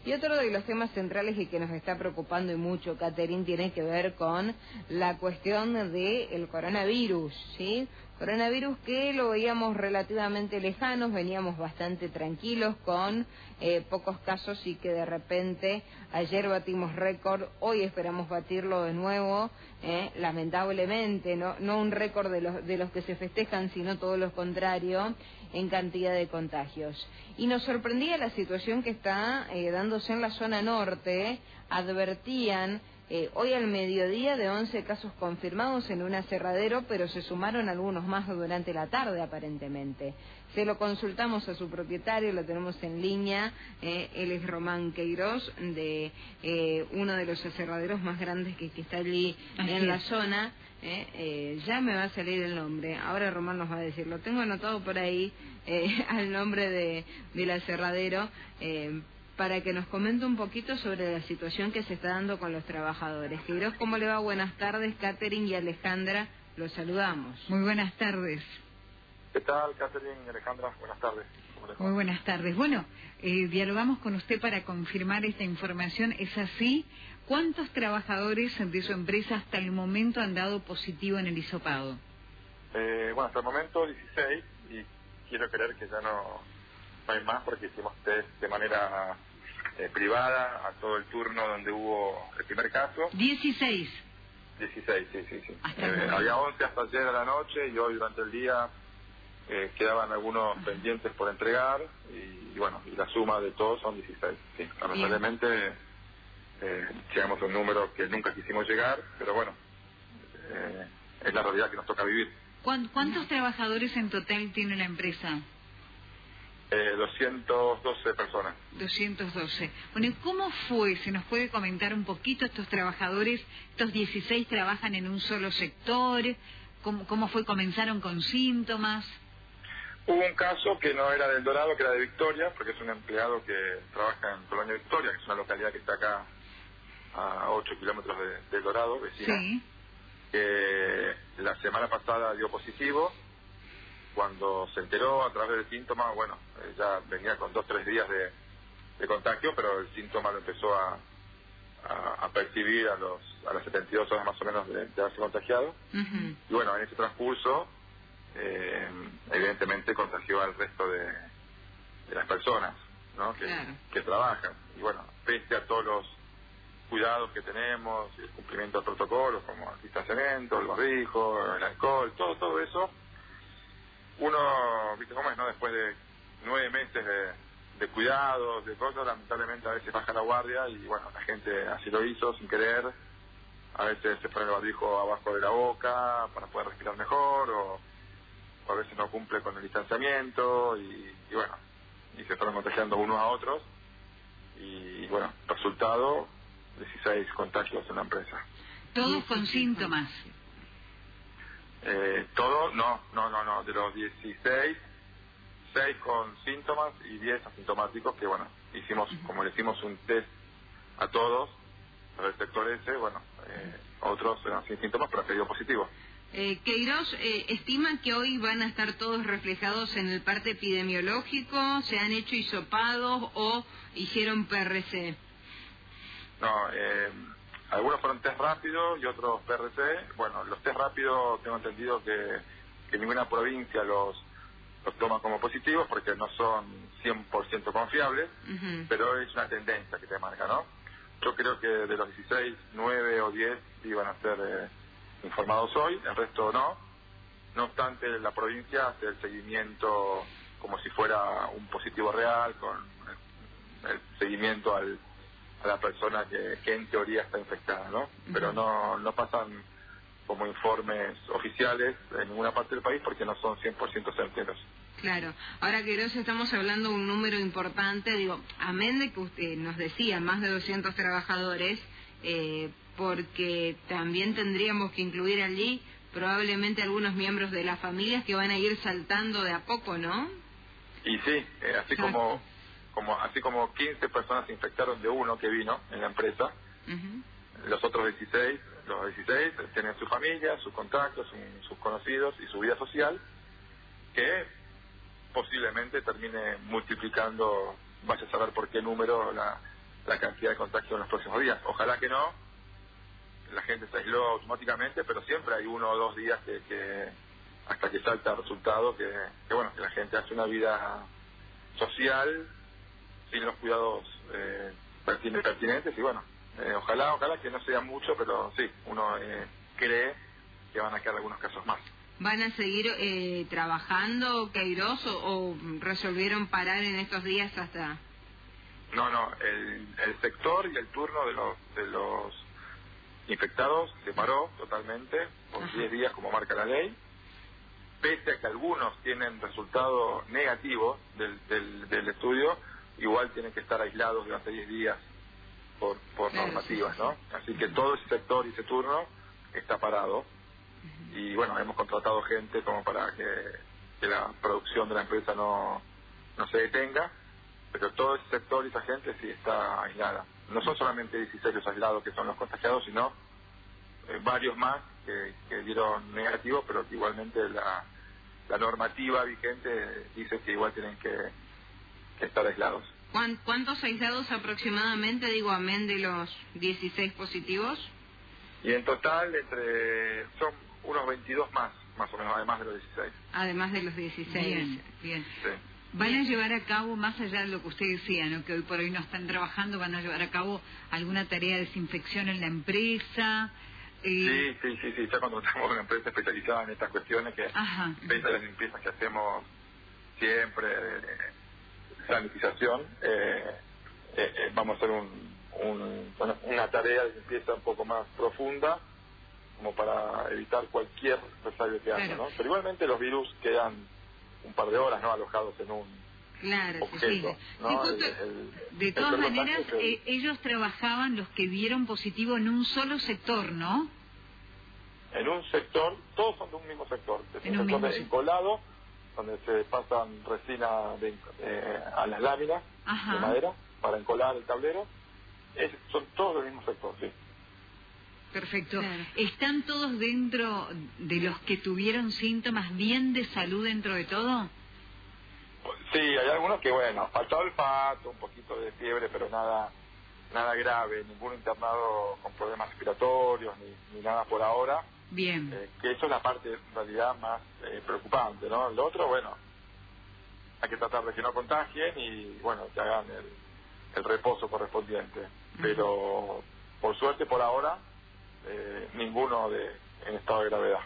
Y otro de los temas centrales y que nos está preocupando y mucho, Catherine, tiene que ver con la cuestión del coronavirus, ¿sí? Coronavirus que lo veíamos relativamente lejanos, veníamos bastante tranquilos con pocos casos y que de repente ayer batimos récord, hoy esperamos batirlo de nuevo, lamentablemente, no un récord de los que se festejan, sino todo lo contrario, en cantidad de contagios. Y nos sorprendía la situación que está dándose en la zona norte. Advertían hoy al mediodía de 11 casos confirmados en un aserradero, pero se sumaron algunos más durante la tarde aparentemente. Se lo consultamos a su propietario, lo tenemos en línea, él es Román Queiroz, de uno de los aserraderos más grandes que está allí en la zona. Ya me va a salir el nombre, ahora Román nos va a decir, lo tengo anotado por ahí, al nombre del aserradero, para que nos comente un poquito sobre la situación que se está dando con los trabajadores. Queiroz, ¿cómo le va? Buenas tardes, Catherine y Alejandra, los saludamos. Muy buenas tardes. ¿Qué tal, Catherine y Alejandra? Buenas tardes. Muy buenas tardes. Bueno, dialogamos con usted para confirmar esta información. ¿Es así? ¿Cuántos trabajadores de su empresa hasta el momento han dado positivo en el hisopado? Bueno, hasta el momento 16, y quiero creer que ya no hay más porque hicimos test de manera privada a todo el turno donde hubo el primer caso. 16. 16, sí. Había 11 hasta ayer a la noche y hoy durante el día quedaban algunos pendientes por entregar y bueno, y la suma de todos son 16. Sí, lamentablemente llegamos a un número que nunca quisimos llegar, pero bueno, es la realidad que nos toca vivir. ¿Cuántos trabajadores en total tiene la empresa? 212 personas. 212. Bueno, ¿y cómo fue? ¿Se nos puede comentar un poquito? ¿Estos trabajadores, estos 16 trabajan en un solo sector? ¿Cómo fue? ¿Comenzaron con síntomas? Hubo un caso que no era del Dorado, que era de Victoria, porque es un empleado que trabaja en Colonia Victoria, que es una localidad que está acá a 8 kilómetros del Dorado, vecina. Sí. Que la semana pasada dio positivo. Cuando se enteró a través del síntoma, bueno, ya venía con 2 o 3 días de contagio, pero el síntoma lo empezó a percibir a las 72 horas más o menos de haberse contagiado. Uh-huh. Y bueno, en ese transcurso, evidentemente contagió al resto de las personas, ¿no? Que trabajan. Y bueno, pese a todos los cuidados que tenemos, el cumplimiento de protocolos como el distanciamiento, el barbijo, el alcohol, todo eso, uno, viste cómo es, ¿no? Después de 9 meses de cuidados, de cosas, lamentablemente a veces baja la guardia y bueno, la gente así lo hizo sin querer. A veces se pone el barbijo abajo de la boca para poder respirar mejor, o a veces no cumple con el distanciamiento y bueno, y se fueron contagiando unos a otros y bueno, resultado, 16 contagios en la empresa. ¿Todos con síntomas? Todo, no, de los 16, 6 con síntomas y 10 asintomáticos, que bueno, hicimos, como le hicimos un test a todos, al sector ese, bueno, otros eran sin síntomas, pero que dio positivo. Queiroz, ¿estima que hoy van a estar todos reflejados en el parte epidemiológico? ¿Se han hecho hisopados o hicieron PRC? No, algunos fueron test rápidos y otros PRC. Bueno, los test rápidos tengo entendido que ninguna provincia los toma como positivos porque no son 100% confiables, uh-huh. Pero es una tendencia que te marca, ¿no? Yo creo que de los 16, 9 o 10 iban a ser informados hoy, el resto no. No obstante, la provincia hace el seguimiento como si fuera un positivo real, con el seguimiento a la persona que en teoría está infectada, ¿no? Pero no pasan como informes oficiales en ninguna parte del país porque no son 100% certeros. Claro. Ahora, Queiroz, estamos hablando de un número importante, digo, amén de que usted nos decía, más de 200 trabajadores, porque también tendríamos que incluir allí probablemente algunos miembros de las familias que van a ir saltando de a poco, ¿no? Y sí, así como 15 personas se infectaron de uno que vino en la empresa, uh-huh. Los 16 tienen su familia, sus contactos, sus conocidos y su vida social, que posiblemente termine multiplicando, vaya a saber por qué número, la cantidad de contagios en los próximos días. Ojalá que no, la gente se aisló automáticamente, pero siempre hay 1 o 2 días que hasta que salta el resultado, que bueno, que la gente hace una vida social sin los cuidados pertinentes, y bueno, ojalá que no sea mucho, pero sí, uno cree que van a quedar algunos casos más. ¿Van a seguir trabajando, Queiroz, o resolvieron parar en estos días hasta...? No, el sector y el turno de los infectados se paró totalmente por 10 días como marca la ley, pese a que algunos tienen resultado negativo del estudio, igual tienen que estar aislados durante 10 días por claro, normativas, sí. ¿no? Así que todo ese sector y ese turno está parado, y bueno, hemos contratado gente como para que la producción de la empresa no se detenga, pero todo ese sector y esa gente sí está aislada. No son solamente 16 los aislados que son los contagiados, sino varios más que dieron negativo, pero que igualmente la normativa vigente dice que igual tienen que estar aislados. ¿Cuántos aislados aproximadamente, amén de los 16 positivos? Y en total son unos 22 más o menos, además de los 16. Además de los 16. Bien. Sí. ¿Van a llevar a cabo, más allá de lo que usted decía, ¿no?, que hoy por hoy no están trabajando, van a llevar a cabo alguna tarea de desinfección en la empresa? Sí, ya contratamos una empresa especializada en estas cuestiones que, pese a las limpiezas que hacemos siempre, sanitización, vamos a hacer una tarea de limpieza un poco más profunda, como para evitar cualquier resario que haya, ¿no? Pero igualmente los virus quedan un par de horas, ¿no?, alojados en un objeto, ¿no? De todas maneras, ellos trabajaban, los que dieron positivo, en un solo sector, ¿no? En un sector, todos son de un mismo sector, es un sector de encolado, donde se pasan resina a las láminas de madera para encolar el tablero. Son todos del mismo sector, sí. Perfecto. ¿Están todos dentro de los que tuvieron síntomas bien de salud dentro de todo? Sí, hay algunos que, falta olfato, un poquito de fiebre, pero nada grave, ningún internado con problemas respiratorios, ni nada por ahora. Bien. Que eso es la parte, en realidad, más preocupante, ¿no? Lo otro, hay que tratar de que no contagien y, que hagan el reposo correspondiente. Pero, por suerte, por ahora, ninguno en estado de gravedad.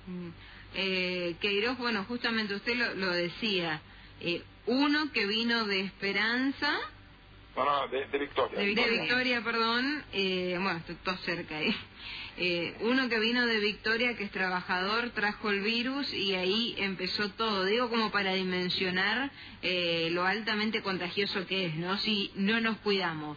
Queiroz, justamente usted lo decía, uno que vino de Esperanza... de Victoria. De Victoria, perdón. Estoy todo cerca ahí. Uno que vino de Victoria, que es trabajador, trajo el virus y ahí empezó todo. Digo, como para dimensionar lo altamente contagioso que es, ¿no? Si no nos cuidamos.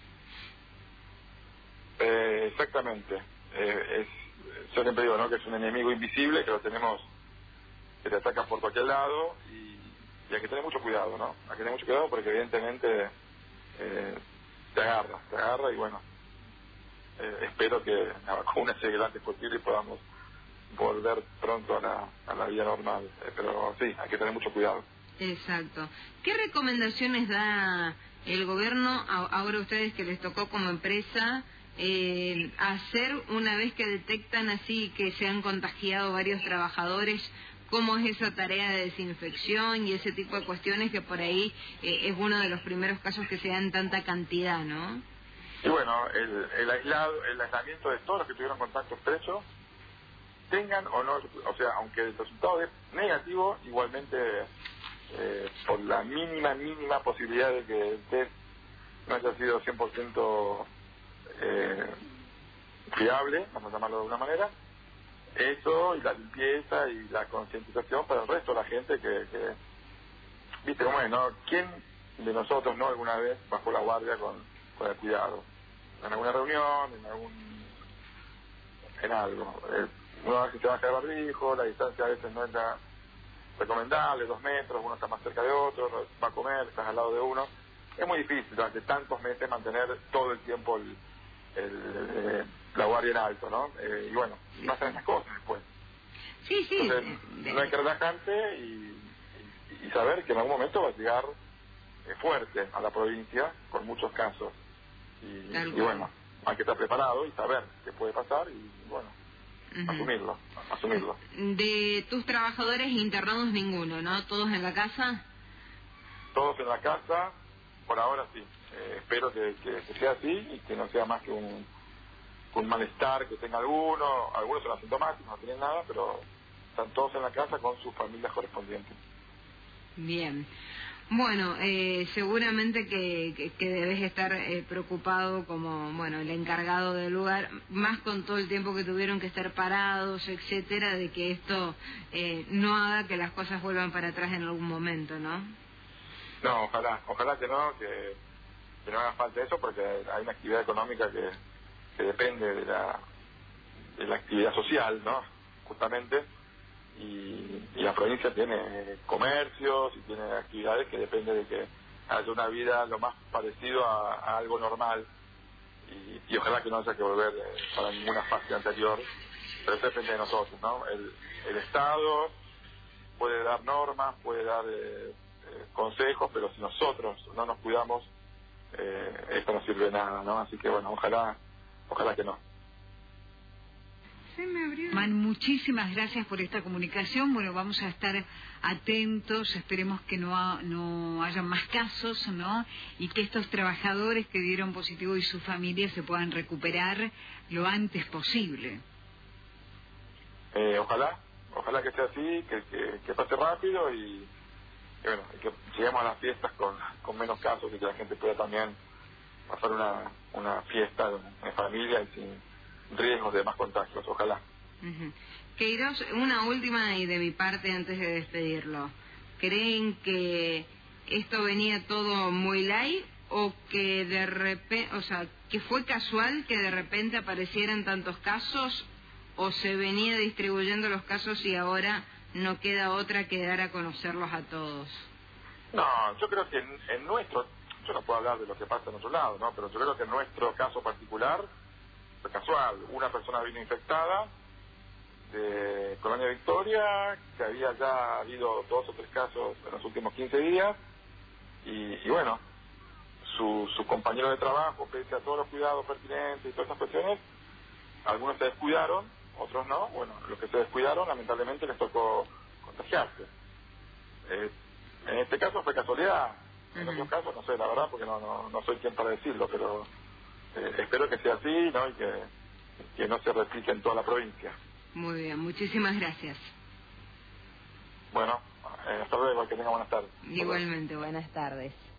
Exactamente. Yo siempre digo, ¿no?, que es un enemigo invisible, que lo tenemos, que te ataca por cualquier lado, y hay que tener mucho cuidado, ¿no? Hay que tener mucho cuidado porque evidentemente te agarra y espero que la vacuna llegue lo antes posible y podamos volver pronto a la vida normal, pero sí, hay que tener mucho cuidado. Exacto. ¿Qué recomendaciones da el gobierno ahora a ustedes que les tocó como empresa hacer una vez que detectan así que se han contagiado varios trabajadores? ¿Cómo es esa tarea de desinfección y ese tipo de cuestiones que por ahí es uno de los primeros casos que se dan en tanta cantidad, ¿no? Y el aislamiento de todos los que tuvieron contacto estrecho, tengan o no, aunque el resultado es negativo, igualmente por la mínima posibilidad de que el test no haya sido 100% fiable, vamos a llamarlo de alguna manera, eso y la limpieza y la concientización para el resto de la gente que viste cómo es, ¿no? ¿Quién de nosotros no alguna vez bajó la guardia con el cuidado? En alguna reunión, en algo. Uno a veces se baja el barbijo, la distancia a veces no es la recomendable, 2 metros, uno está más cerca de otro, va a comer, estás al lado de uno. Es muy difícil durante tantos meses mantener todo el tiempo la guardia en alto, ¿no? Pasan esas cosas después. Sí. Entonces, no hay que relajarse y saber que en algún momento va a llegar fuerte a la provincia, con muchos casos. y bueno, hay que estar preparado y saber qué puede pasar y bueno, asumirlo. De tus trabajadores internados ninguno, ¿no? ¿Todos en la casa? Todos en la casa, por ahora sí. Espero que sea así y que no sea más que un malestar que tenga algunos son asintomáticos, no tienen nada, pero están todos en la casa con sus familias correspondientes. Bien. Bueno, seguramente que debes estar preocupado como, bueno, el encargado del lugar, más con todo el tiempo que tuvieron que estar parados, etcétera, de que esto no haga que las cosas vuelvan para atrás en algún momento, ¿no? No, ojalá que no haga falta eso, porque hay una actividad económica que depende de la actividad social, ¿no? Justamente, y la provincia tiene comercios y tiene actividades que dependen de que haya una vida lo más parecido a algo normal, y ojalá que no haya que volver para ninguna fase anterior, pero eso depende de nosotros, ¿no? El Estado puede dar normas, puede dar consejos, pero si nosotros no nos cuidamos, esto no sirve de nada, ¿no? Así que bueno, ojalá que no. Man, muchísimas gracias por esta comunicación. Bueno, vamos a estar atentos, esperemos que no haya más casos, ¿no? Y que estos trabajadores que dieron positivo y sus familias se puedan recuperar lo antes posible. Ojalá que sea así, que pase rápido y bueno, que lleguemos a las fiestas con menos casos y que la gente pueda también pasar una fiesta en familia y sin riesgos de más contagios, ojalá. Queiroz, una última y de mi parte antes de despedirlo. ¿Creen que esto venía todo muy light o que de repente, o sea, que fue casual que de repente aparecieran tantos casos, o se venía distribuyendo los casos y ahora no queda otra que dar a conocerlos a todos? No, yo creo que en nuestro, yo no puedo hablar de lo que pasa en otro lado, ¿no? Pero yo creo que en nuestro caso particular fue casual. Una persona vino infectada de Colonia Victoria, que había ya habido 2 o 3 casos en los últimos 15 días, y bueno, su compañero de trabajo, pese a todos los cuidados pertinentes y todas esas cuestiones, algunos se descuidaron, otros no. Bueno, los que se descuidaron lamentablemente les tocó contagiarse. En este caso fue casualidad, en otros casos no sé, la verdad, porque no soy quien para decirlo, pero espero que sea así, ¿no? Y que no se replique en toda la provincia. Muy bien, muchísimas gracias. Bueno, hasta luego, que tenga buenas tardes. Igualmente, buenas tardes.